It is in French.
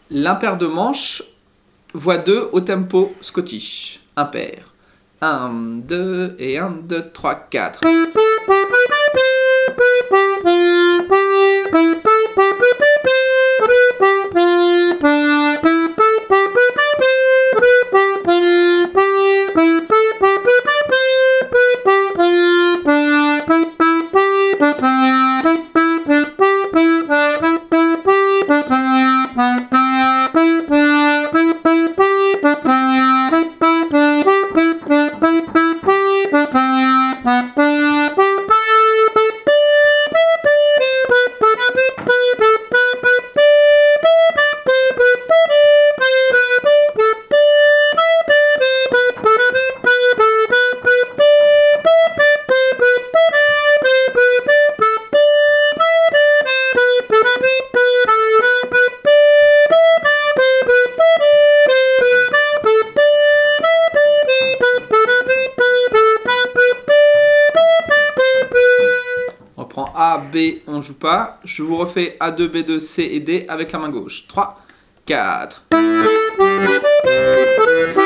L'impair de manche, voix 2 au tempo scottish. Impair. 1, 2 et 1, 2, 3, 4. On reprend A, B, on joue pas. Je vous refais A2, B2, C et D avec la main gauche. 3, 4.